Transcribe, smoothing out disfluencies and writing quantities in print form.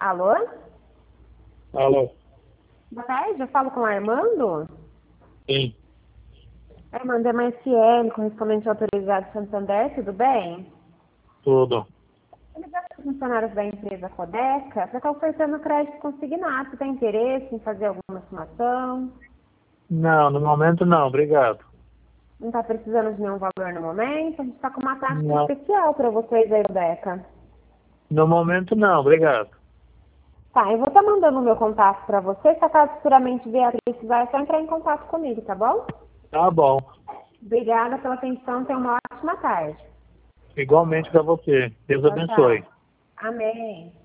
Alô? Alô? Boa tarde, eu falo com o Armando? Sim, Armando, é Marciele, correspondente autorizado de Santander, tudo bem? tudo. Eu liguei para os funcionários da empresa Codeca para estar ofertando crédito consignado. Tem interesse em fazer alguma estimação? Não, no momento não, obrigado. Não está precisando de nenhum valor no momento? A gente está com uma taxa Não, especial para vocês aí, Codeca. no momento não, obrigado. Tá, eu vou estar mandando o meu contato para você. Se acaso futuramente vier a precisar, é só entrar em contato comigo, tá bom? Tá bom. Obrigada pela atenção. Tenha uma ótima tarde. Igualmente para você. Deus Tchau, abençoe. tchau. Amém.